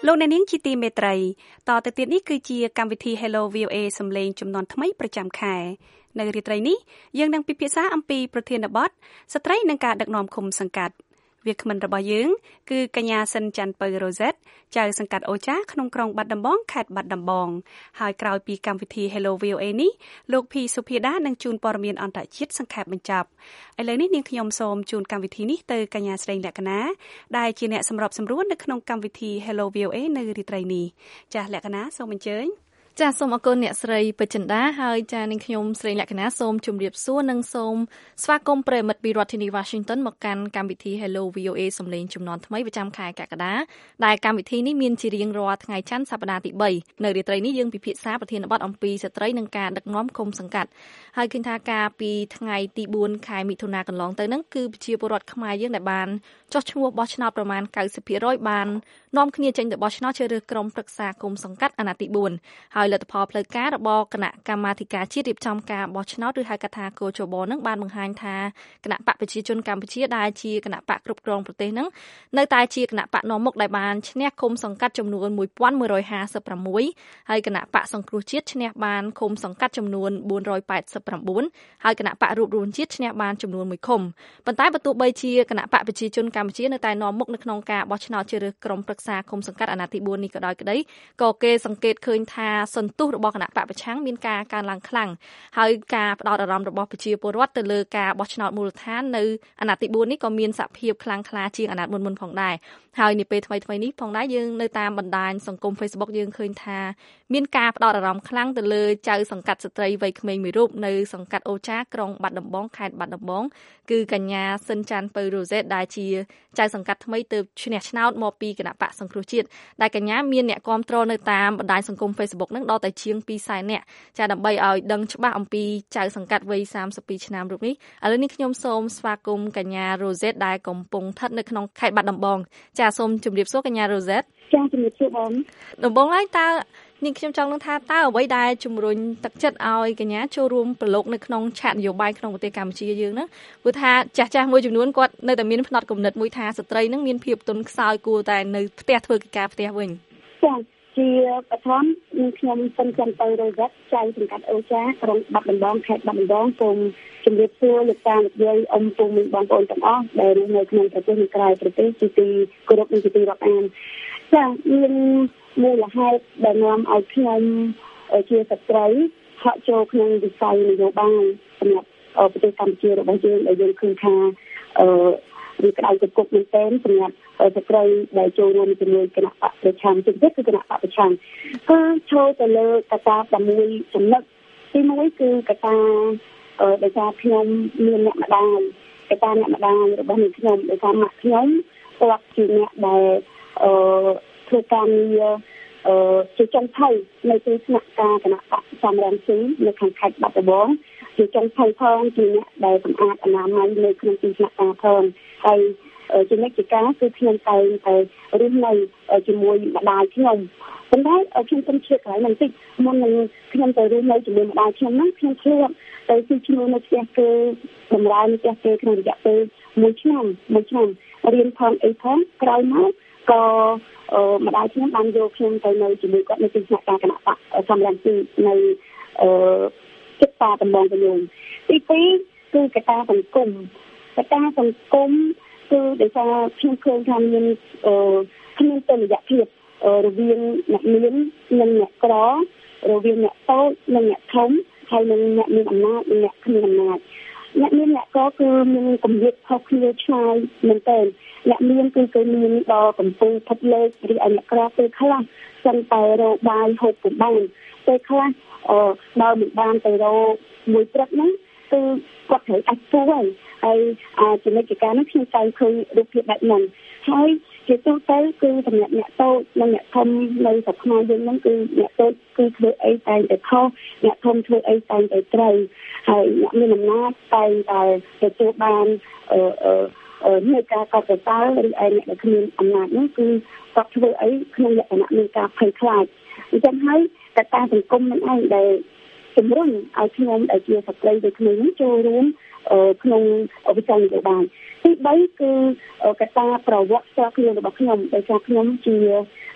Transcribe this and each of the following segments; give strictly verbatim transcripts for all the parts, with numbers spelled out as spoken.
លោកអ្នកនាងជាទីមេត្រីតទៅទៀតនេះគឺជាកម្មវិធី Hello វី អូ เอ សំឡេងចំនួនថ្មីប្រចាំខែនៅរាត្រីនេះយើងនឹងពិភាក្សាអំពីប្រធានបទស្ត្រីនិងការដឹកនាំឃុំសង្កាត់វាគ្មិនរបស់យើងគឺកញ្ញាសិនច័ន្ទពៅរ៉ូសេតចៅសង្កាត់អូចាក្នុងក្រុងបាត់ដំបងខេត្តបាត់ដំបងហើយក្រោយពីកម្មវិធី Hello វី អូ เอ នេះលោកភីសុភាដានឹងជូនព័ត៌មានអន្តរជាតិសង្ខេបបញ្ចប់ឥឡូវនេះនាងខ្ញុំសូមជូនកម្មវិធីនេះទៅកញ្ញាស្រីលក្ខណាដែលជាអ្នកសម្របសម្រួលនៅក្នុងកម្មវិធី Hello វី អូ เอ នៅរាត្រីនេះចាស់លក្ខណាសូមអញ្ជើញចាសសូមអរគុណអ្នកស្រីពេជ្រចិន្តាហើយចានាងខ្ញុំស្រីលក្ខណាសូមជម្រាបសួរនិងសូមស្វាគមន៍ប្រិយមិត្តពីរដ្ឋធានី Washington មកកាន់កម្មវិធី Hello វី អូ เอ សំឡេងចំនួនថ្មីប្រចាំខែកក្កដាដែលកម្មវិធីនេះមានជារៀងរាល់ថ្ងៃច័ន្ទសប្តាហ៍ទីបីនៅរាត្រីនេះយើងពិភាក្សាប្រធានបទអំពីស្ត្រីនិងការដឹកនាំឃុំសង្កាត់ហើយឃើញថាការពីថ្ងៃទីបួនខែមិថុនាកន្លងទៅហ្នឹងគឺប្រជាពលរដ្ឋខ្មែរយើងដែលបានចុះឈ្មោះបោះឆ្នោតប្រមាណ 九十%បាននាំគ្នាចេញទៅបោះឆ្នោតជ្រើសរើសក្រុមប្រឹក្សាគុំសង្កាត់អាណត្តិទីបួនហើយលទ្ធផលផ្លូវការរបស់គណៈកម្មាធិការជាតិរៀបចំការបោះឆ្នោតឬហៅកាត់ថាកោជបនឹងបានបង្ហាញថាគណៈបកប្រជាជនកម្ពុជាដែលជាគណៈបកគ្រប់គ្រងប្រទេសនឹងនៅតែជាគណៈបកនាំមុខដែលបានឈ្នះគុំសង្កាត់ចំនួនmột nghìn một trămห้าสิบหกហើយគណៈបកសង្គ្រោះជាតិឈ្នះបានគុំសង្កាត់ចំនួនbốn trămแปดสิบเก้าហើយគណៈបករួបរวมជាតិឈ្នះបានចំនួនមួយឃុំប៉ុន្តែបើទោះបីជាគណៈបកប្រជាជនកម្ពុជានៅតែនាំមុខនៅក្នុងការបោះឆ្នោតជ្រើសរើសក្រុមប្រឹក្សាគុំសង្កាត់អាណត្តិទីបួននេះក៏ដោយក្តីក៏គេសង្កេតឃើញថាសន្ទុះរបស់គណៈបកប្រឆាំងមានការកើនឡើងខ្លាំងហើយការផ្ដោតអារម្មណ៍របស់ប្រជាពលរដ្ឋទៅលើការបោះឆ្នោតមូលដ្ឋាននៅអាណត្តិទីបួននេះក៏មានសភាពខ្លាំងក្លាជាងអាណត្តិមុនមុនផងដែរហើយនាពេលថ្មីថ្មីនេះផងដែរយើងនៅតាមបណ្ដាញសង្គម Facebook យើងឃើញថាមានការផ្ដោតអារម្មណ៍ខ្លាំងទៅលើចៅសង្កាត់ស្ត្រីវ័យក្មេងមួយរូបនៅសង្កាត់អូចាក្រុងបាត់ដំបងខេត្តបាត់ដំបងគឺកញ្ញាសិនច័ន្ទពៅរ៉ូសេតដែលជាចៅសង្កាត់ថ្មីទើបឈ្នះឆ្នោតមកពីគណៈបកសង្គ្រោះជាតិដែលកញ្ញាមានអ្នកគាំទ្រនៅតាមបណ្ដាញសង្គម Facebook នឹងដល់តែជាងពីរសែននាក់ចាដើម្បីឲ្យដឹងច្បាស់អំពីចៅសង្កាត់វ័យសាមសិបពីរឆ្នាំរូបនេះឥឡូវនេះខ្ញុំសូមស្វាគមន៍កញ្ញារ៉ូសេតដែលកំពុងស្ថិតនៅក្នុងខេត្តបាត់ដំបងចាសូមជម្រាបសួរកញ្ញារ៉ូសេតចាជំរាបសួរបងដំបងហើយតើនាងខ្ញុំចង់នឹងថាតើអ្វីដែលជំរុញទឹកចិត្តឲ្យកញ្ញាចូលរួមប្រឡូកនៅក្នុងឆាកនយោបាយក្នុងប្រទេសកម្ពុជាយើងហ្នឹងព្រោះថាចាស់ចាស់មួយចំនួនគាត់នៅតែមានផ្នត់គំនិតមួយថាស្ត្រីហ្នឹងមានភាពទន់ខ្សោយគួរតែនៅផ្ទះធ្វើកិច្ចការផ្ទះវិញចាជាបឋមខ្ញុំសិនច័ន្ទពៅរ៉ូសេតចៅសង្កាត់អូចាក្រុងបាត់ដំបងខេត្តបាត់ដំបងសូមជម្រាបសួរលោកតាលោកយាយអ៊ំពូមីងបងប្អូនទាំងអស់ដែលរស់នៅក្នុងប្រទេសនិងក្រៅប្រទេសជាទីគោរពនិងជាទីរាប់អានចាមានមូលហេតុដែលនាំឲ្យខ្ញុំជាស្ត្រីហក់ចូលក្នុងវិស័យនយោបាយសម្រាប់ប្រទេសកម្ពុជារបស់យើងដែលយើងឃើញថាអឺវាក្តៅគគុកមែនទែនសម្រាប់ស្ត្រីដែលចូលរួមជាមួយគណៈបកប្រឆាំងជំនិតគឺគណៈបកប្រឆាំងគឺចូលទៅលើកត្តា6ចំណុចទីមួយគឺកត្តាដោយសារខ្ញុំមានអ្នកម្ដាយកត្តាអ្នកម្ដាយរបស់នាងខ្ញុំដោយសារម៉ាក់ខ្ញុំគាត់ជាអ្នកដែលអឺធ្វើការងារអឺជាចុងភៅនៅទីស្នាក់ការគណៈបកសំរងស៊ីនៅខាងខេត្តបាត់ដំបងជាចុងភៅផងជាអ្នកដែលសម្អាតអនាម័យនៅក្នុងទីស្នាក់ការផងហើយជាអ្នកជាការគឺខ្ញុំតែងតែរស់នៅជាមួយម្ដាយខ្ញុំប៉ុន្តែខ្ញុំខ្ញុំជឿកន្លែងហ្នឹងតិចមុននឹងខ្ញុំទៅរស់នៅជាមួយម្ដាយខ្ញុំហ្នឹងខ្ញុំធ្លាប់ទៅទីឈ្មោះនៅផ្ទះគេបំរើនៅផ្ទះគេក្នុងរយៈពេលមួយឆ្នាំមួយឆ្នាំរៀនផងអីផងក្រោយមកក៏ម្ដាយខ្ញុំបានយកខ្ញុំទៅនៅជាមួយគាត់នៅទីស្នាក់ការគណៈបកសំរងស៊ីនៅអឺចិត្តតាដំបងវិញទីពីរគឺកត្តាសង្គមកត្តាសង្គមគឺដោយសារខ្ញុំឃើញថាមានអឺគ្មានតុល្យភាពរវាងអ្នកមាននិងអ្នកក្ររវាងអ្នកតូចនិងអ្នកធំហើយនិងអ្នកមានអំណាចនិងអ្នកគ្មានអំណាចអ្នកមានអ្នកក្រគឺមានកម្រិតខុសគ្នាឆ្ងាយមែនទែនអ្នកមានគឺគេមានដល់កំពុងផិតលេខឬឲ្យអ្នកក្រពេលខ្លះសិនតែរកបាយហូបពុំបានពេលខ្លះអឺបើមិនបានទៅរកមួយព្រឹកហ្នឹងគឺគាត់ត្រូវអាចទួយហើយចំណុចការនេះខ្ញុំតែឃើញរូបភាពបែបហ្នឹងហើយជាទូទៅគឺសម្រាប់អ្នកតូចនិងអ្នកធំនៅស្រុកខ្មែរយើងហ្នឹងគឺអ្នកតូចគឺធ្វើអីតែតែខុសអ្នកធំធ្វើអីតែតែត្រូវហើយអ្នកមានអំណាចតែតែទទួលបានអឺអឺនៃការកត់សរសើរឬឯអ្នកដែលគ្មានអំណាចហ្នឹងគឺគាត់ធ្វើអីក្នុងលក្ខណៈមានការភ័យខ្លាចអញ្ចឹងហើយកត្តាសង្គមនឹងឯងដែលជំរុញឲ្យខ្ញុំដែលជាស្ត្រីដូចគ្នាចូលរួមក្នុងវិស័យនយោបាយទីបីគឺកត្តាប្រវត្តិសាស្ត្រខ្លួនរបស់ខ្ញុំដោយសារខ្ញុំជា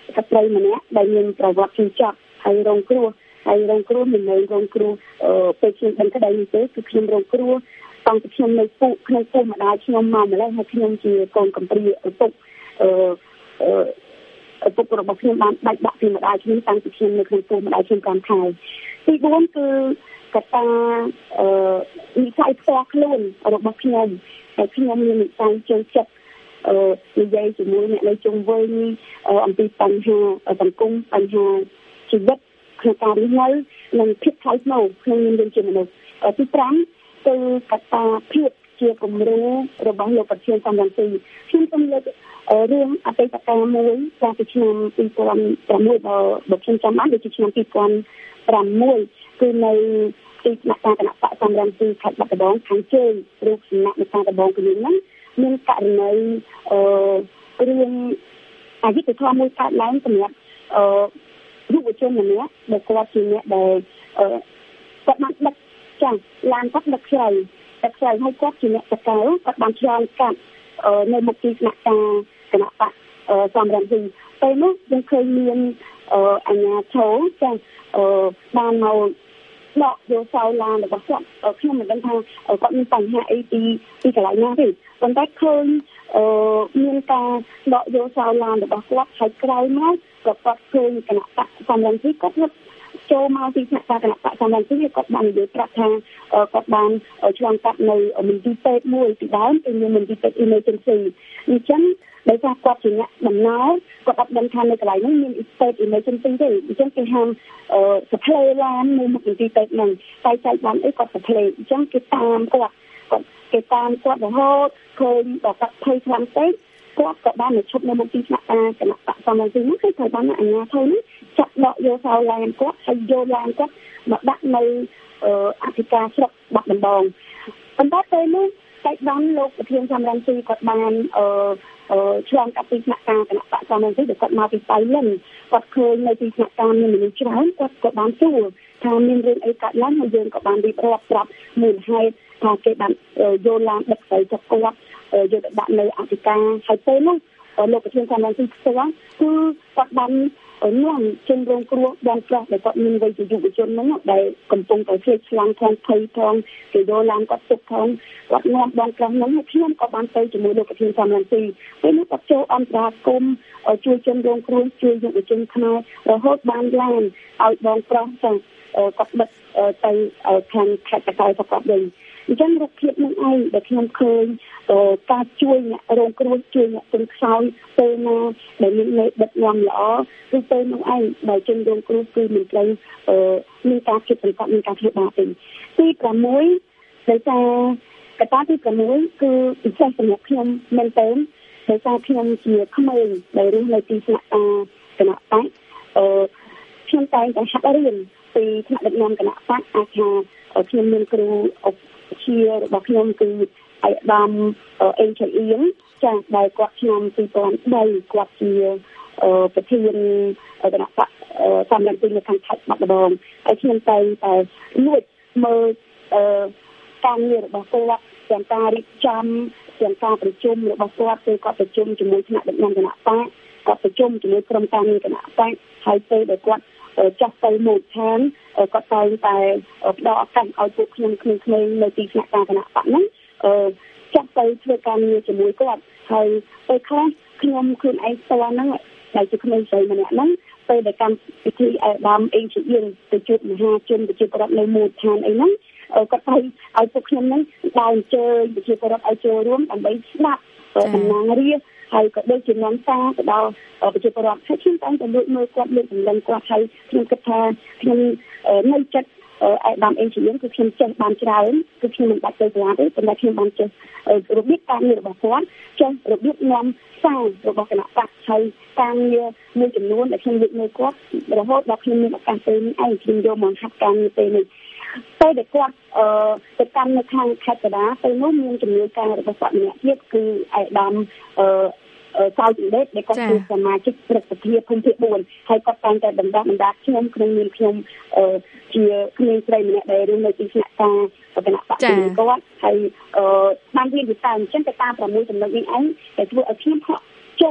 ស្ត្រីម្នាក់ដែលមានប្រវត្តិជាចប់ហើយរងគ្រោះហើយរងគ្រោះមិនមែនរងគ្រោះពេលខ្ញុំដឹងក្តីនេះទេគឺខ្ញុំរងគ្រោះតាំងពីខ្ញុំនៅពុកក្នុងពុកម្ដាយខ្ញុំមកម្ល៉េះហើយខ្ញុំជាកូនកំព្រាឪពុកអឺឪពុករបស់ខ្ញុំបានដាច់ដាក់ពីម្ដាយខ្ញុំតាំងពីខ្ញុំនៅក្នុងពុកម្ដាយខ្ញុំប្រាំខែទីបួនគឺកត្តាអឺនិស័យផ្ទាល់ខ្លួនរបស់ខ្ញុំហើយខ្ញុំមាននិស័យចូលចិត្តអឺនិយាយជាមួយអ្នកនៅជុំវិញអំពីបញ្ហាសង្គមបញ្ហាជីវិតក្នុងការរស់នៅនិងភាពថ្លៃថ្នូរក្នុងនាមយើងជាមនុស្សទីប្រាំគឺកត្តាភាពជាគំរូរបស់លោកប្រធានសំរងស៊ីខ្ញុំសូមលើករឿងអតីតកាលមួយកាលពីឆ្នាំពីរពាន់ប្រាំមួយដល់បើខ្ញុំចាំបានដូចជាឆ្នាំពីរពាន់ប្រាំមួយគឺនៅទីស្នាក់ការគណៈបកសំរងស៊ីខេត្តបាត់ដំបងខាងជើងរូបសំណាក់នៃការដំបងគឺហ្នឹងមានករណីអឺរឿងអយុត្តិធម៌មួយកើតឡើងសម្រាប់អឺយុវជនម្នាក់ដែលគាត់ជាអ្នកដែលអឺគាត់បានដឹកចាស់ឡានគាត់ដឹកស្រីដឹកស្រីហើយគាត់ជាអ្នកតកែវគាត់បានឆ្លងកាត់នៅមុខទីស្នាក់ការគណៈបកសំរងស៊ីពេលនោះយើងឃើញមានអាជ្ញាធរចាស់បានមកដកយកសោឡានរបស់គាត់ខ្ញុំមិនដឹងថាគាត់មានបញ្ហាអីពីពីកន្លែងណាទេប៉ុន្តែឃើញមានការដកយកសោឡានរបស់គាត់ហើយក្រោយមកក៏គាត់ឃើញគណៈបកសំរងស៊ីគាត់ចូលមកទីស្នាក់ការគណៈបកសំរងស៊ីគាត់បាននិយាយប្រាប់ថាគាត់បានឆ្លងកាត់នៅមន្ទីរពេទ្យមួយពីដើមគឺមានមន្ទីរពេទ្យ emergency អញ្ចឹងដោយសារគាត់ជាអ្នកដំណើរគាត់អត់ដឹងថានៅកន្លែងនេះមាន state emergency ទេអញ្ចឹងគេហាមសផ្លេឡាននៅមុខមន្ទីរពេទ្យហ្នឹងតែចែកបានអីគាត់សផ្លេអញ្ចឹងគេតាមគាត់គាត់គេតាមគាត់រហូតឃើញដល់គាត់ភ័យខ្លាំងពេកគាត់ក៏បានមកឈប់នៅមុខទីស្នាក់ការគណៈបកសំរងស៊ីហ្នឹងគឺត្រូវបានអាជ្ញាធរនេះចាត់ដកយកសោឡានគាត់ហើយយកឡានគាត់មកដាក់នៅអធិការស្រុកបាត់ដំបងប៉ុន្តែពេលនោះតែបានលោកប្រធានសំរងស៊ីគាត់បានអឺឆ្លងកាត់ទីស្នាក់ការគណៈបកសំរងស៊ីដែលគាត់មកពីបៃលិនគាត់ឃើញនៅទីស្នាក់ការមានមនុស្សច្រើនគាត់ក៏បានសួរថាមានរឿងអីកើតឡើងហើយយើងក៏បានរៀបរាប់ប្រាប់មូលហេតុថាគេបានយកឡានដឹកស្រីចាប់គាត់យកទៅដាក់នៅអធិការហើយពេលនោះលោកប្រធានសំរងស៊ីផ្ទាល់គឺគាត់បាននាំជនរងគ្រោះបងប្រុសដែលគាត់មានវ័យជាយុវជនហ្នឹងដែលកំពុងតែឆ្លៀតឆ្លាំងផងភ័យផងគេយកឡានគាត់ទុកផងគាត់នាំបងប្រុសហ្នឹងហើយខ្ញុំក៏បានទៅជាមួយលោកប្រធានសំរងស៊ីពេលនោះគាត់ចូលអន្តរាគមន៍ជួយជនរងគ្រោះជួយយុវជនខ្មែររហូតបានឡានឲ្យបងប្រុសចាគាត់ដឹកទៅខាងខេត្តកែវគាត់វិញអញ្ចឹងរូបភាពនឹងឯងដែលខ្ញុំឃើញការជួយអ្នករងគ្រោះជួយអ្នកទន់ខ្សោយពេលណាដែលមានមេដឹកនាំល្អគឺពេលនោះឯងដែលជនរងគ្រោះគឺមិនត្រូវមានការគិតប្រកបមានការធ្វើបាបទេទីប្រាំមួយដោយសារកត្តាទីប្រាំមួយគឺពិសេសសម្រាប់ខ្ញុំមែនទែនដោយសារខ្ញុំជាក្មេងដែលរស់នៅទីស្នាក់ការគណៈបកអឺខ្ញុំតែងតែហាត់រៀនពីថ្នាក់ដឹកនាំគណៈបកអាចថាខ្ញុំមានគ្រូជារបស់ខ្ញុំគឺអាយដាមអេងឆៃអៀងចាស់ដែលគាត់ឆ្នាំពីរពាន់បីគាត់ជាប្រធានគណៈបកសំរងស៊ីនៅខាងខេត្តបាត់ដំបងហើយខ្ញុំតែតែលួចមើលការងាររបស់គាត់ទាំងការរៀបចំទាំងការប្រជុំរបស់គាត់គឺគាត់ប្រជុំជាមួយថ្នាក់ដឹកនាំគណៈបកគាត់ប្រជុំជាមួយក្រុមការងារគណៈបកហើយពេលដែលគាត់ចាស់ទៅមូលដ្ឋានគាត់តែងតែផ្ដល់ឱកាសឲ្យពួកខ្ញុំក្មេងៗនៅទីស្នាក់ការគណៈបកហ្នឹងចាស់ទៅធ្វើការងារជាមួយគាត់ហើយពេលខ្លះខ្ញុំខ្លួនឯងផ្ទាល់ហ្នឹងដែលជាក្មេងស្រីម្នាក់ហ្នឹងពេលដែលកម្មវិធីអាដាមអេងជាយើងទៅជួបមហាជនប្រជាពលរដ្ឋនៅមូលដ្ឋានអីហ្នឹងគាត់ទៅឲ្យពួកខ្ញុំហ្នឹងដើរអញ្ជើញប្រជាពលរដ្ឋឲ្យចូលរួមដើម្បីស្ដាប់តំណាងរាស្ត្រហើយក៏ដូចជានាំសារទៅដល់ប្រជាពលរដ្ឋហើយខ្ញុំតែងតែលើកមើលគាត់លើកសម្លឹងគាត់ហើយខ្ញុំគិតថាខ្ញុំនៅចិត្តអាដាមអេងជាយើងគឺខ្ញុំចេះបានច្រើនគឺខ្ញុំមិនបាច់ទៅសាលាទេប៉ុន្តែខ្ញុំបានចេះរបៀបការងាររបស់គាត់ចេះរបៀបនាំសាររបស់គណៈបកហើយការងារមួយចំនួនដែលខ្ញុំលើកមើលគាត់រហូតដល់ខ្ញុំមានឱកាសទៅនេះឯងខ្ញុំយកមកហាត់ការងារពេលនេះពេលដែលគាត់អឺទៅកាន់នៅខាងខេត្តកដាទៅនោះមានជំនួយការរបស់គាត់ម្នាក់ទៀតគឺអាយដាមអឺសោយដេតដែលគាត់ជាសមាជិកព្រឹទ្ធសភាភូមិភាគបួនហើយគាត់តែងតែបណ្ដុះបណ្ដាលខ្ញុំក្នុងនាមខ្ញុំជាក្មេងស្រីម្នាក់ដែលរស់នៅទីស្នាក់ការគណៈបកគាត់ហើយបានរៀនវិសាអញ្ចឹងទៅតាមប្រាំមួយចំណុចនេះឯងដែលធ្វើឲ្យខ្ញុំហក់ចូល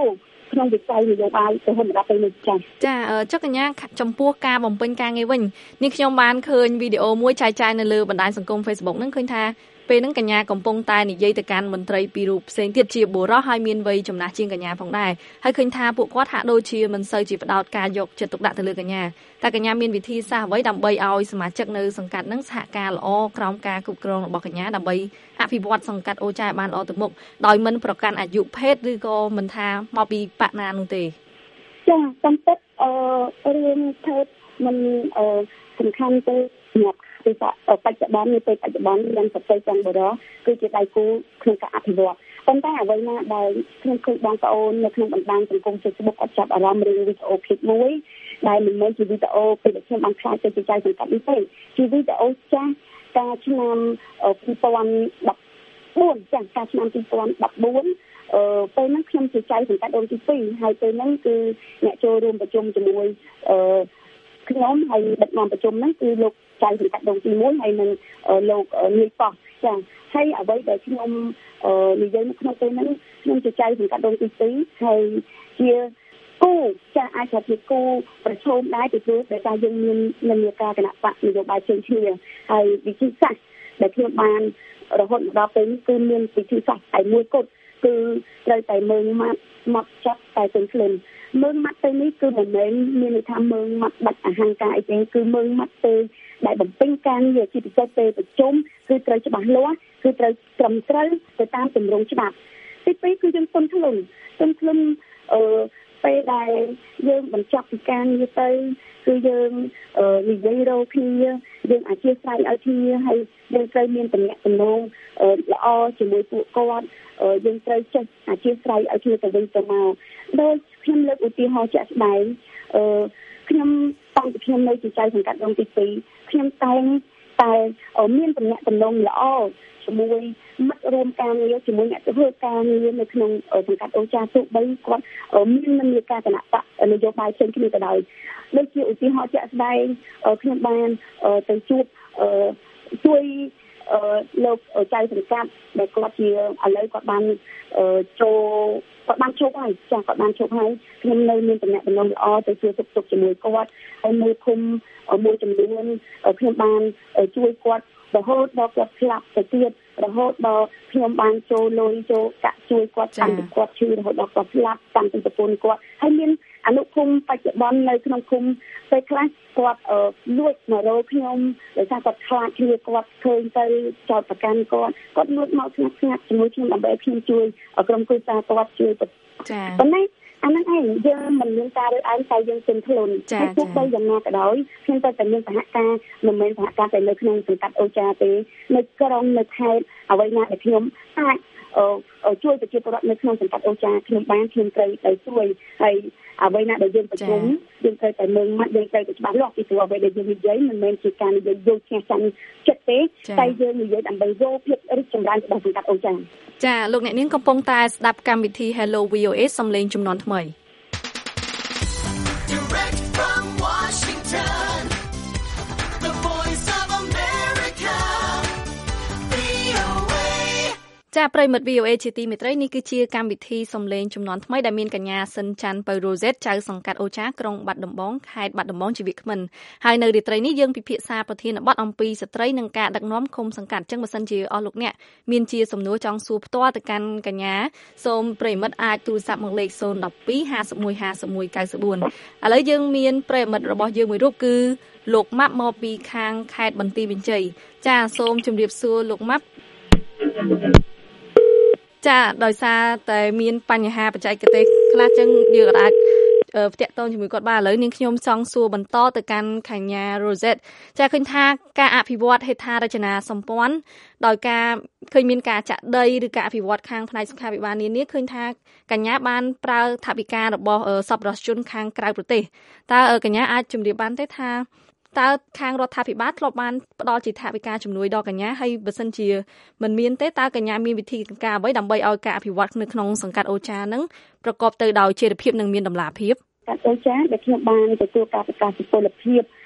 ក្នុងវិស័យនយោបាយទៅហមរ៉ាពេលនេះចា៎ចាចុះកញ្ញាចំពោះការបំពេញការងារវិញនេះខ្ញុំបានឃើញវីដេអូមួយចែកចាយនៅលើបណ្ដាញសង្គម Facebook ហ្នឹងឃើញថាពេលហ្នឹងកញ្ញាកំពុងតែនិយាយទៅកាន់មន្ត្រីពីររូបផ្សេងទៀតជាបុរសហើយមានវ័យចំណាស់ជាងកញ្ញាផងដែរហើយឃើញថាពួកគាត់ហាក់ដូចជាមិនសូវជាផ្ដោតការយកចិត្តទុកដាក់ទៅលើកញ្ញាតែកញ្ញាមានវិធីសាស្ត្រអ្វីដើម្បីឲ្យសមាជិកនៅសង្កាត់ហ្នឹងសហការល្អក្រោមការគ្រប់គ្រងរបស់កញ្ញាដើម្បីអភិវឌ្ឍសង្កាត់អូចាបានល្អទៅមុខដោយមិនប្រកាន់អាយុភេទឬក៏មិនថាមកពីបកណានោះទេចាតាមពិតអឺរឿងភេទมันអឺសំខាន់ទៅសម្រាប់ពីបច្ចុប្បន្ននេះពេលបច្ចុប្បន្នមានប្រទេសទាំងបរិយាគឺជាដៃគូក្នុងការអភិវឌ្ឍប៉ុន្តែអ្វីណាដែលខ្ញុំឃើញបងប្អូននៅក្នុងបណ្ដាញសង្គម Facebook គាត់ចាប់អារម្មណ៍រឿងវីដេអូคลิปមួយដែលមិនមែនជាវីដេអូពេលដែលខ្ញុំបានខ្លាចទៅជាចៅសង្កាត់នេះទេជាវីដេអូចាស់កាលឆ្នាំពីរពាន់ដប់បួនចាស់កាលឆ្នាំពីរពាន់ដប់បួនអឺពេលហ្នឹងខ្ញុំជាចៅសង្កាត់ដងទីពីរហើយពេលហ្នឹងគឺអ្នកចូលរួមប្រជុំជាមួយអឺខ្ញុំហើយដឹកនាំប្រជុំហ្នឹងគឺលោកចៅសង្កាត់ដងទីមួយហើយនឹងលោកនាយប៉ោះចាហើយអ្វីដែលខ្ញុំនិយាយនៅក្នុងពេលហ្នឹងខ្ញុំជាចៅសង្កាត់ដងទីពីរហើយជាគូចាអាចថាជាគូប្រជុំដែរពីព្រោះតែយើងមាននិន្នាការគណៈបកនយោបាយផ្សេងគ្នាហើយវិធីសាស្ត្រដែលខ្ញុំបានរហូតដល់ពេលនេះគឺមានវិធីសាស្ត្រតែមួយគត់គឺត្រូវតែមើងម៉ាត់មកចាប់តែទាំងខ្លួនមើងម៉ាត់ទៅនេះគឺមិនមែនមានន័យថាមើងម៉ាត់បាច់អហង្ការអីទេគឺមើងម៉ាត់ទៅដែលបំពេញការងារជាពិសេសពេលប្រជុំគឺត្រូវច្បាស់លាស់គឺត្រូវត្រឹមត្រូវទៅតាមទម្រង់ច្បាប់ទីពីរគឺយើងទុនខ្លួនទុនខ្លួនអឺពេលដែលយើងបញ្ចប់ពីការងារទៅគឺយើងនិយាយរកគ្នាយើងអធិស្ឋានឲ្យគ្នាហើយយើងត្រូវមានទំនាក់ទំនងល្អជាមួយពួកគាត់យើងត្រូវចេះអធិស្ឋានឲ្យគ្នាទៅវិញទៅមកដូចខ្ញុំលើកឧទាហរណ៍ជាក់ស្ដែងអឺខ្ញុំតាំងពីខ្ញុំនៅជាចៅសង្កាត់ដងទីពីរខ្ញុំតែងតែមានទំនាក់ទំនងល្អជាមួយមិត្តរួមការងារជាមួយអ្នកធ្វើការងារនៅក្នុងសង្កាត់អូចាទោះបីគាត់មាននិន្នាការគណៈបកនយោបាយផ្សេងគ្នាក៏ដោយដូចជាឧទាហរណ៍ជាក់ស្ដែងខ្ញុំបានទៅជួបជួយលោកចៅសង្កាត់ដែលគាត់ជាឥឡូវគាត់បានចូលគាត់បានជប់ហើយចាគាត់បានជប់ហើយខ្ញុំនៅមានតំណែងតំណងល្អទៅជួយទុកទុកជាមួយគាត់ហើយមួយភូមិមួយចំនួនខ្ញុំបានជួយគាត់រហូតដល់គាត់ស្លាប់ទៅទៀតរហូតដល់ខ្ញុំបានចូលលុយចូលកាក់ជួយគាត់តាំងពីគាត់ឈឺរហូតដល់គាត់ស្លាប់តាំងពីប្រពន្ធគាត់ហើយមានអនុភូមិបច្ចុប្បន្ននៅក្នុងភូមិពេលខ្លះគាត់លួចមករកខ្ញុំដោយសារគាត់ខ្លាចគ្នាគាត់ឃើញទៅចោតប្រកាន់គាត់គាត់លួចមកស្ងាត់ស្ងាត់ជាមួយខ្ញុំដើម្បីឲ្យខ្ញុំជួយក្រុមគ្រួសារគាត់ជួយចា៎ប៉ុន្តែអាហ្នឹងឯងយើងមិនមានការរើសអើងតែយើងជំខ្លួនហើយទោះបីយ៉ាងណាក៏ដោយខ្ញុំតែតែមានសហការមិនមែនសហការតែនៅក្នុងសង្កាត់អូចាទេនៅក្រុងនៅខេត្តអ្វីណាដែលខ្ញុំអាចជួយប្រជាពលរដ្ឋនៅក្នុងសង្កាត់អូចាខ្ញុំបានខ្ញុំត្រូវទៅជួយហើយអ្វីណាដែលយើងប្រជុំយើងត្រូវតែមើលម៉ាត់យើងត្រូវតែច្បាស់លាស់ពីព្រោះអ្វីដែលយើងនិយាយមិនមែនជាការនិយាយយកឈ្នះចាញ់ចិត្តទេតែយើងនិយាយដើម្បីយកភាពរីកចម្រើនរបស់សង្កាត់អូចាចាលោកអ្នកនាងកំពុងតែស្ដាប់កម្មវិធី Hello វី អូ អេ សំឡេងជំនាន់ថ្មីចាប្រិមិត្ត វី អូ អេ ជាទីមេត្រីនេះគឺជាកម្មវិធីសំឡេងជំនាន់ថ្មីដែលមានកញ្ញាសិនច័ន្ទ ពៅរ៉ូសេតចៅសង្កាត់អូចាក្រុងបាត់ដំបងខេត្តបាត់ដំបងជាវាគ្មិនហើយនៅរាត្រីនេះយើងពិភាក្សាប្រធានបទអំពីស្ត្រីនិងការដឹកនាំឃុំសង្កាត់ចឹងបើសិនជាអស់លោកអ្នកមានជាសំណួរចង់សួរផ្ទាល់ទៅកាន់កញ្ញាសូមប្រិមិត្តអាចទូរស័ព្ទមកលេខศูนย์ หนึ่ง สอง ห้า หนึ่ง หนึ่ง ห้า หนึ่ง เก้า สี่ឥឡូវយើងមានប្រិមិត្តរបស់យើងមួយរូបគឺលោកម៉ាប់មកពីខាងខេត្តបន្ទាយមានជ័យចាសូមជម្រាបសួរលោកម៉ាប់ចាដោយសារតែមានបញ្ហាបច្ចេកទេសខ្លះចឹងយើងអាចផ្ទាក់ទងជាមួយគាត់បានឥឡូវនាងខ្ញុំចង់សួរបន្តទៅកាន់កញ្ញា Rosette ចាឃើញថាការអភិវឌ្ឍហេដ្ឋារចនាសម្ព័ន្ធដោយការឃើញមានការចាក់ដីឬការអភិវឌ្ឍខាងផ្នែកសុខាភិបាលនានាឃើញថាកញ្ញាបានប្រើថវិការបស់សប្បុរសជនខាងក្រៅប្រទេសតើកញ្ញាអាចជម្រាបបានទេថាតើខាងរដ្ឋាភិបាលធ្លាប់បានផ្ដល់ជាថវិកាជំនួយដល់កញ្ញាហើយបើសិនជាមិនមានទេតើកញ្ញាមានវិធីការអ្វីដើម្បីឲ្យការអភិវឌ្ឍនៅក្នុងសង្កាត់អូចានឹងប្រកបទៅដោយចីរភាពនិងមានតម្លាភាពកាត់អូចាដែលខ្ញុំបានទទួលការប្រកាសពលភាព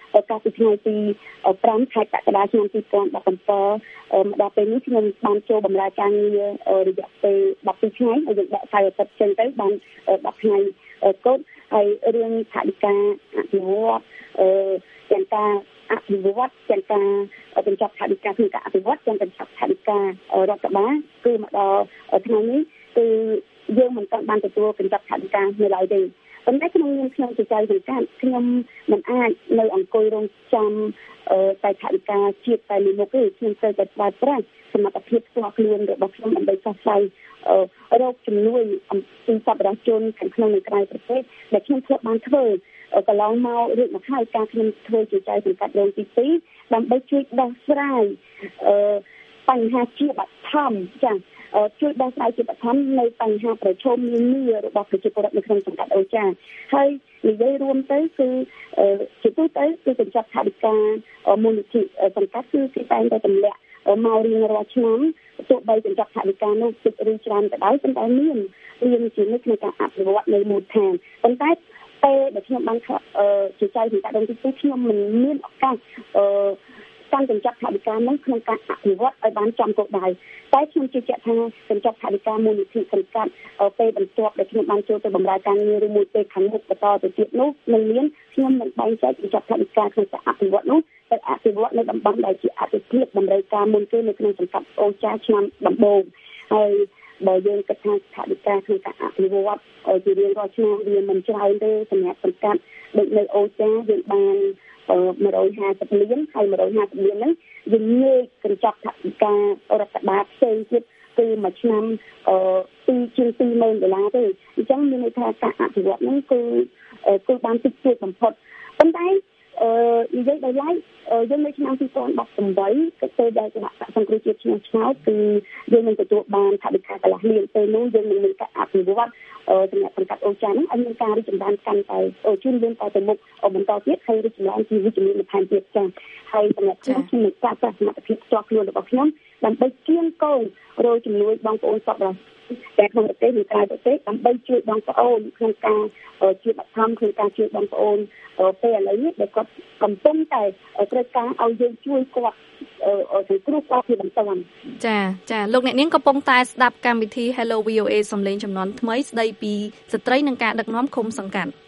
កាលពីថ្ងៃទីប្រាំខែកក្កដាឆ្នាំពីរពាន់ដប់ប្រាំមកដល់ពេលនេះខ្ញុំបានចូលបម្រើការងាររយៈពេលដប់ពីរថ្ងៃហើយយើងដាក់ខ្សែអាទិត្យចេញទៅបានដប់ថ្ងៃកូនហើយរឿងថវិកាអភិវឌ្ឍទាំងការអភិវឌ្ឍទាំងការបញ្ចប់ថវិកាក្នុងការអភិវឌ្ឍទាំងបញ្ចប់ថវិការដ្ឋបាលគឺមកដល់ថ្ងៃនេះគឺយើងមិនទាន់បានទទួលបញ្ចប់ថវិកានៅឡើយទេប៉ុន្តែក្នុងនាមខ្ញុំជាចៅសង្កាត់ខ្ញុំមិនអាចនៅអង្គុយរងចាំតែថវិកាជាតិតែមួយមុខទេខ្ញុំត្រូវតែស្វែងរកសមត្ថភាពផ្ទាល់ខ្លួនរបស់ខ្ញុំដើម្បីផ្សព្វផ្សាយរកជំនួយអំពីសប្បុរសជនទាំងក្នុងនិងក្រៅប្រទេសដែលខ្ញុំធ្លាប់បានធ្វើកន្លងមករឿងមកហើយការខ្ញុំធ្វើជាចៅសង្កាត់រងទីពីរដើម្បីជួយដោះស្រាយបញ្ហាជាបឋមចា៎ជួយដោះស្រាយជាបឋមនៅបញ្ហាប្រឈមនានារបស់ប្រជាពលរដ្ឋនៅក្នុងសង្កាត់អូចាហើយនិយាយរួមទៅគឺជាទូទៅគឺបញ្ចប់ថវិកាមូលនិធិសង្កាត់គឺគេតែងតែទម្លាក់មករៀងរាល់ឆ្នាំទោះបីបញ្ចប់ថវិកានោះតិចឬច្រើនក៏ដោយប៉ុន្តែមានមានជានិច្ចក្នុងការអភិវឌ្ឍនៅមូលដ្ឋានប៉ុន្តែពេលដែលខ្ញុំបានជាចៅសង្កាត់ដងទីពីរខ្ញុំមិនមានឱកាសតាមបញ្ចប់ថវិកានោះក្នុងការអភិវឌ្ឍឲ្យបានចំគោលដៅតែខ្ញុំជឿជាក់ថាបញ្ចប់ថវិកាមូលនិធិសង្កាត់ពេលបន្ទាប់ដែលខ្ញុំបានចូលទៅបម្រើការងារឬមួយពេលខាងមុខបន្តទៅទៀតនោះនឹងមានខ្ញុំនឹងបែងចែកបញ្ចប់ថវិកាក្នុងការអភិវឌ្ឍនោះទៅអភិវឌ្ឍនៅតំបន់ដែលជាអតិភិបតម្រូវការមុនគេនៅក្នុងសង្កាត់អូចាឆ្នាំដំបូងហើយបើយើងគិតថាថវិកាក្នុងការអភិវឌ្ឍជារៀងរាល់ឆ្នាំវាមិនច្រើនទេសម្រាប់សង្កាត់ដូចនៅអូចាយើងបានmột trăm hai mươiលានហើយmột trăm hai mươiលានហ្នឹងយើងងាយកញ្ចប់ថវិការដ្ឋបាលផ្សេងទៀតគឺមួយឆ្នាំអឺពីជាងពីរម៉ឺនដុល្លារទេអញ្ចឹងមានន័យថាការអភិវឌ្ឍហ្នឹងគឺគឺបានតិចតួចបំផុតប៉ុន្តែអឺនិយាយដោយឡែកយើងនៅឆ្នាំពីរពាន់ដប់ប្រាំបីក៏ទៅដែលគណៈសង្គ្រោះជាតិឆ្នាំឆ្នោតគឺយើងនឹងទទួលបានថវិកាកន្លះលានពេលនោះយើងនឹងមានការអភិវឌ្ឍសម្រាប់សង្កាត់អូចាហ្នឹងឲ្យមានការរីកចម្រើនកាន់តែជឿនលឿនទៅមុខបន្តទៀតហើយរីកចម្រើនជាវិជ្ជមានបន្ថែមទៀតចា៎ហើយសម្រាប់ខ្ញុំខ្ញុំនឹងការសមត្ថភាពផ្ទាល់ខ្លួនរបស់ខ្ញុំដើម្បីគៀងគងរកជំនួយបងប្អូនសពរបស់តែក្នុងប្រទេសនិងក្រៅប្រទេសដើម្បីជួយបងប្អូនក្នុងការជាបឋមក្នុងការជួយបងប្អូនពេលឥឡូវនេះដែលគាត់កំពុងតែត្រូវការឲ្យយើងជួយគាត់ទៅគ្រូគាត់ជាបន្តចាចាលោកអ្នកនាងកំពុងតែស្ដាប់កម្មវិធី Hello វី អូ เอ សំឡេងចំនួនថ្មីស្ដីពីស្ត្រីនិងការដឹកនាំឃុំសង្កាត់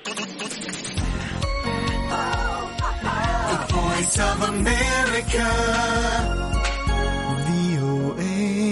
Voice of America វី អូ เอ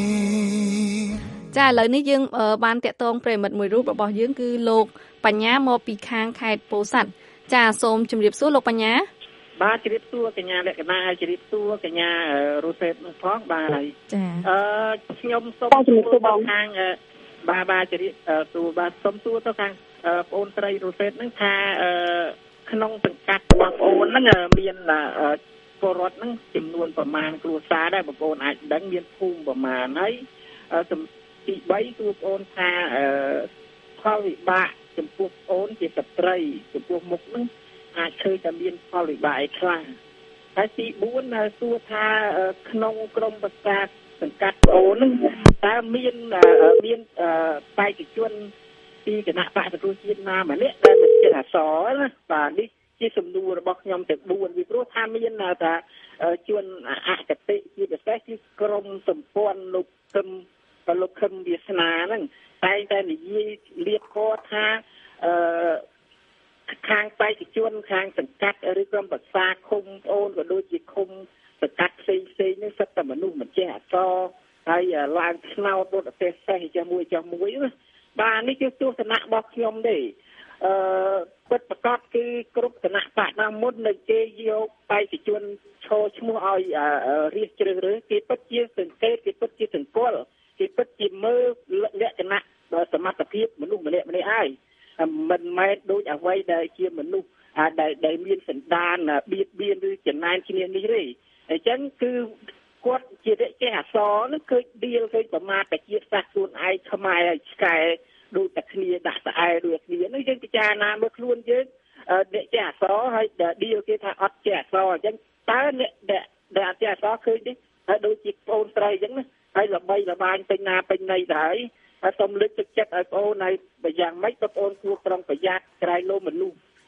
ចាឥឡូវនេះយើងបានតាក់ទងប្រិមិត្តមួយរូបរបស់យើងគឺលោកបញ្ញាមកពីខាងខេត្តពោធិ៍សាត់ចាសូមជម្រាបសួរលោកបញ្ញាបាទជម្រាបសួរកញ្ញាលក្ខណៈហើយជម្រាបសួរកញ្ញារ៉ូសេតនោះផងបាទហើយចាអឺខ្ញុំសូមជម្រាបសួរបងខាងបាទបាទជម្រាបសួរបាទសូមសួរទៅខាងបងអូនស្រីរ៉ូសេតហ្នឹងថាអឺក្នុងសង្កាត់បងប្អូនហ្នឹងមានពលរដ្ឋហ្នឹងចំនួនប្រមាណគ្រួសារដែរបងប្អូនអាចដឹងមានភូមិប្រមាណហើយទីបីគឺបងប្អូនថាអឺផលវិបាកចំពោះបងប្អូនជាស្ត្រីចំពោះមុខហ្នឹងអាចឃើញតែមានផលវិបាកឯខ្លះហើយទីបួនសួរថាក្នុងក្រមប្រកាសសង្កាត់បងអូនហ្នឹងតើមានមានបេក្ខជនពីគណៈបកប្រជាជាតិណាម្នាក់ដែលមិនជាអសរណាបាទនេះជាសំណួររបស់ខ្ញុំទាំងបួនពីព្រោះថាមានថាជួនអកតិជាពិសេសគឺក្រមសម្ព័ន្ធលោកខឹមលោកខឹមវាសនាហ្នឹងតែតែនិយាយលៀបខថាអឺខាងបេក្ខជនខាងសង្កាត់ឬក្រុមប្រឹក្សាឃុំប្អូនក៏ដូចជាឃុំសង្កាត់ផ្សេងផ្សេងនេះសិតតែមនុស្សមិនចេះអក្សរហើយឡើងឆ្នោតរត់ទេសសេះចេះមួយចេះមួយណាបាទនេះគឺទស្សនៈរបស់ខ្ញុំទេអឺពិតប្រកបគឺគ្រប់គណៈបកណាមុននៅគេយកបេក្ខជនឈរឈ្មោះឲ្យរៀបជ្រើសរើសគេពិតជាសង្កេតគេពិតជាសង្កល់គេពិតជាមើលលក្ខណៈសមត្ថភាពមនុស្សម្នាក់ម្នាក់ហើយមិនមែនដូចអ្វីដែលជាមនុស្សដែលដែលមានសន្តានបៀតបៀនឬចំណែនគ្នានេះទេអញ្ចឹងគឺគាត់ជាអ្នកចេះអក្សរនោះគឺឌីលគឺប្រមាថតែជាតិសាសន៍ខ្លួនឯងខ្មែរឲ្យឆ្កែដូចតែគ្នាដាក់ស្អែដូចគ្នានេះយើងពិចារណាមើលខ្លួនយើងអ្នកចេះអក្សរហើយឌីលគេថាអត់ចេះអក្សរអញ្ចឹងតើអ្នកដែលអត់ចេះអក្សរឃើញទេហើយដូចជាប្អូនស្រីអញ្ចឹងណាហើយល្បីល្បាញពេញណាពេញណីដែរហើយសូមលើកទឹកចិត្តឲ្យបងអូនឲ្យយ៉ាងម៉េចបងអូនគួរប្រុងប្រយ័ត្នក្រែងលោមនុស្ស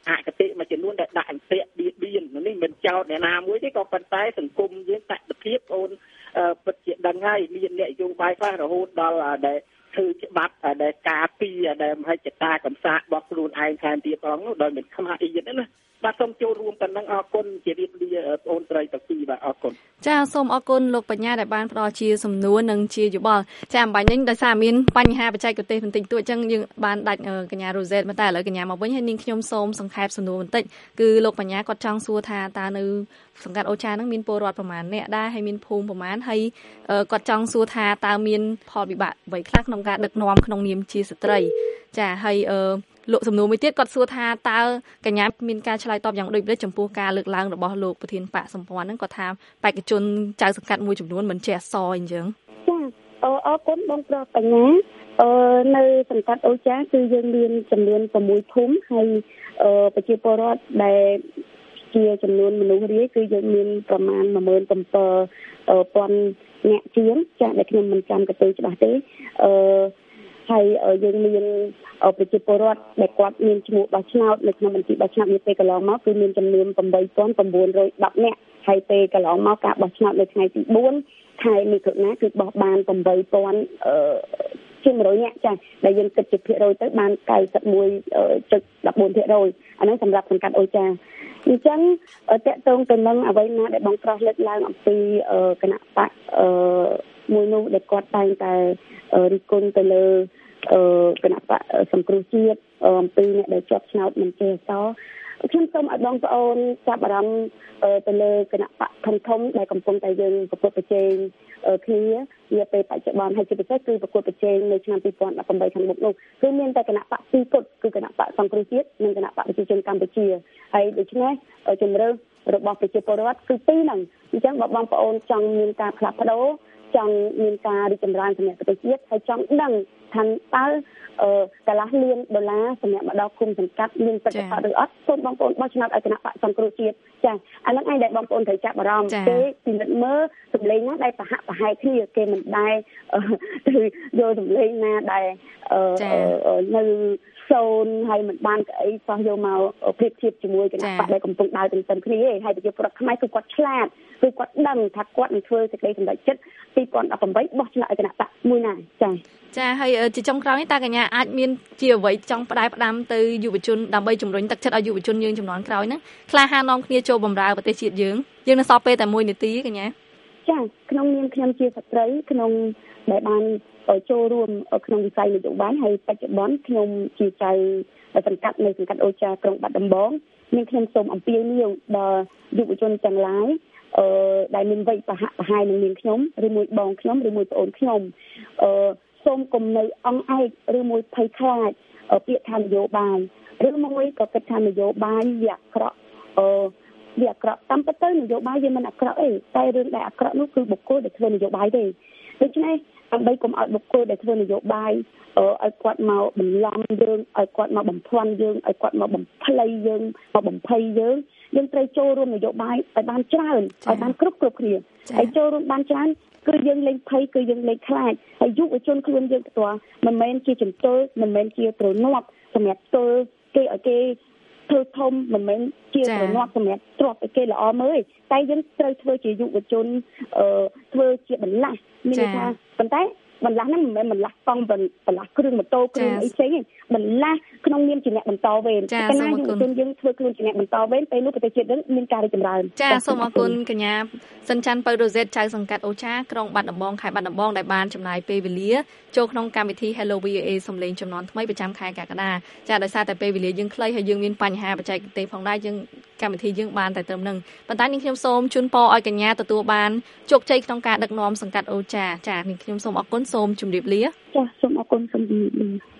អគតិមួយចំនួនដែលដាក់អន្ទាក់បៀតបៀននេះមិនចោទអ្នកណាមួយទេក៏ប៉ុន្តែសង្គមយើងតតិភាពអូនពិតជាដឹងហើយមានអ្នកយោបាយខ្លះរហូតដល់ដែលធ្វើច្បាប់ដែលការពារដែលមហិច្ឆតាកំសាករបស់ខ្លួនឯងថែមទៀតផងនោះដោយមិនខ្មាស់អីទេណាបាទសូមចូលរួមกันនឹងអរគុណជារៀបលាបងប្អូនត្រីទាំងពីរបាទអរគុណចាសូមអរគុណលោកបញ្ញាដែលបានផ្ដល់ជាសំណួរនិងជាយោបល់ចាអំបញ្ញនេះដោយសារមានបញ្ហាបច្ចេកទេសបន្តិចតួចអញ្ចឹងយើងបានដាច់កញ្ញា Rosette មកតែឥឡូវកញ្ញាមកវិញហើយនាងខ្ញុំសូមសង្ខេបសំណួរបន្តិចគឺលោកបញ្ញាគាត់ចង់សួរថាតើនៅសង្កាត់អូចាហ្នឹងមានពលរដ្ឋប្រមាណអ្នកដែរហើយមានភូមិប្រមាណហើយគាត់ចង់សួរថាតើមានផលវិបាកអ្វីខ្លះក្នុងការដឹកនាំក្នុងនាមជាស្ត្រីចាហើយអឺលោកសំណួរមួយទៀតគាត់សួរថាតើកញ្ញាមានការឆ្លើយតបយ៉ាងដូចម្តេចចំពោះការលើកឡើងរបស់លោកប្រធានបកសម្ព័ន្ធហ្នឹងគាត់ថាបេក្ខជនចៅសង្កាត់មួយចំនួនមិនចេះអក្សរអីចឹងចាអរអរគុណបងប្រុសបញ្ញាអឺនៅសង្កាត់អូចាគឺយើងមានចំនួន6ភូមិហើយអឺប្រជាពលរដ្ឋដែលជាចំនួនមនុស្សរាយគឺយើងមានប្រមាណមួយម៉ឺន៧ពាន់អ្នកជាងចាស់ដែលខ្ញុំមិនចាំកន្ទុយច្បាស់ទេអឺហើយយើងមានប្រជាពលរដ្ឋដែលគាត់មានឈ្មោះបោះឆ្នោតនៅក្នុងបញ្ជីបោះឆ្នោតនាពេលកន្លងមកគឺមានចំនួនeight thousand nine hundred tenនាក់ហើយពេលកន្លងមកការបោះឆ្នោតនៅថ្ងៃទីfourខែមិថុនាគឺបោះបានeight thousandជាone hundredនាក់ចាដែលយើងគិតជាភាគរយទៅបានninety-one point one fourភាគរយអាហ្នឹងសម្រាប់សង្កាត់អូចាអញ្ចឹងតកតងទៅនឹងអ្វីណាដែលបងប្រុសលើកឡើងអំពីគណៈបកមួយនោះដែលគាត់តែងតែរិះគន់ទៅលើគណៈបកសង្គ្រោះជាតិអំពីអ្នកដែលជាប់ឆ្នោតមិនចេះអក្សរខ្ញុំសូមឲ្យបងប្អូនចាប់អារម្មណ៍ទៅលើគណៈបកធំធំដែលកំពុងតែយើងប្រកួតប្រជែងគ្នានាពេលបច្ចុប្បន្នហើយជាពិសេសគឺប្រកួតប្រជែងនៅឆ្នាំtwenty eighteenខាងមុខនោះគឺមានតែគណៈបកពីរគត់គឺគណៈបកសង្គ្រោះជាតិនិងគណៈបកប្រជាជនកម្ពុជាហើយដូច្នេះជំរឿនរបស់ប្រជាពលរដ្ឋគឺពីរហ្នឹងអញ្ចឹងបើបងប្អូនចង់មានការផ្លាស់ប្ដូរចង់មានការរីកចម្រើនសម្រាប់ប្រទេសជាតិហើយចង់ដឹងថាតើកន្លះលានដុល្លារសម្រាប់មកដល់គុំសង្កាត់មានប្រតិបត្តិឬអត់សូមបងប្អូនបោះឆ្នោតឲ្យគណៈបកសង្គ្រោះជាតិចាអាហ្នឹងឯងដែលបងប្អូនត្រូវចាប់អារម្មណ៍គេពិនិត្យមើលសម្លេងណាដែលប្រហាក់ប្រហែលគ្នាគេមិនដែរទៅយកសម្លេងណាដែលនៅសូនហើយមិនបានក្អីសោះយកមកប្រៀបធៀបជាមួយគណៈបកដែលកំពុងដើរទន្ទឹមគ្នាឯងហើយប្រជាពលរដ្ឋខ្មែរគឺគាត់ឆ្លាតគឺគាត់ដឹងថាគាត់នឹងធ្វើសេចក្តីសម្រេចចិត្តtwenty eighteenបោះឆ្នោតឲ្យគណៈបកមួយណាចា៎ចាហើយជាចុងក្រោយនេះតើកញ្ញាអាចមានជាអ្វីចង់ផ្ដាយផ្ដាំទៅយុវជនដើម្បីជំរុញទឹកចិត្តឲ្យយុវជនយើងចំនួនក្រោយហ្នឹងក្លាហាននាំគ្នាចូលបម្រើប្រទេសជាតិយើងយើងនៅសល់ពេលតែមួយនាទីកញ្ញាចាក្នុងនាមខ្ញុំជាស្ត្រីក្នុងដែលបានចូលរួមក្នុងវិស័យនយោបាយហើយបច្ចុប្បន្នខ្ញុំជាចៅសង្កាត់នៅសង្កាត់អូចាក្រុងបាត់ដំបងនាងខ្ញុំសូមអំពាវនាវដល់យុវជនទាំងឡាយអឺដែលមានវ័យប្រហាក់ប្រហែលនឹងនាងខ្ញុំឬមួយបងខ្ញុំឬមួយប្អូនខ្ញុំអឺសូមកុំនៅអង្អែកឬមួយភ័យខ្លាចពាក្យថានយោបាយឬមួយក៏គិតថានយោបាយវាអាក្រក់អឺវាអាក្រក់តាមពិតទៅនយោបាយវាមិនអាក្រក់ទេតែរឿងដែលអាក្រក់នោះគឺបុគ្គលដែលធ្វើនយោបាយទេដូច្នេះដើម្បីកុំឲ្យបុគ្គលដែលធ្វើនយោបាយឲ្យគាត់មកបន្លំយើងឲ្យគាត់មកបំភ័ន្តយើងឲ្យគាត់មកបំភ្លៃយើងមកបំភ័យយើងយើងត្រូវចូលរួមនយោបាយឲ្យបានច្រើនឲ្យបានគ្រប់គ្រប់គ្នាហើយចូលរួមបានច្រើនគឺយើងលែងភ័យគឺយើងលែងខ្លាចហើយយុវជនខ្លួនយើងផ្ទាល់មិនមែនជាជំទល់មិនមែនជាទ្រនាប់សម្រាប់ទល់គេឲ្យគេធ្វើធំមិនមែនជាទ្រនាប់សម្រាប់ទ្របឲ្យគេល្អមើលតែយើងត្រូវធ្វើជាយុវជនអឺធ្វើជាបន្លាស់មានន័យថាប៉ុន្តែបន្លាស់ហ្នឹងមិនមែនបន្លាស់កង់បន្លាស់គ្រឿងម៉ូតូគ្រឿងអីផ្សេងទេបន្លាស់ក្នុងនាមជាអ្នកបន្តវេនតែណាយុវជនយើងធ្វើខ្លួនជាអ្នកបន្តវេនពេលនោះប្រទេសជាតិយើងមានការរីកចម្រើនចាសូមអរគុណកញ្ញាសិនច័ន្ទពៅរ៉ូសេតចៅសង្កាត់អូចាក្រុងបាត់ដំបងខេត្តបាត់ដំបងដែលបានចំណាយពេលវេលាចូលក្នុងកម្មវិធី Hello វី អូ เอ សំឡេងចំនួនថ្មីប្រចាំខែកក្កដាចាដោយសារតែពេលវេលាយើងខ្លីហើយយើងមានបញ្ហាបច្ចេកទេសផងដែរយើងកម្មវិធីយើងបានតែត្រឹមនឹងប៉ុន្តែនាងខ្ញុំសូមជូនពរឲ្យកញ្ញាទទួលបានជោគជ័យក្នុងការដឹកនាំសង្កាត់អូចាចានាងខ្ញុំសូមអរគុណសូមជម្រាបលាចាសូមអរគុណសូមជម្រាបលា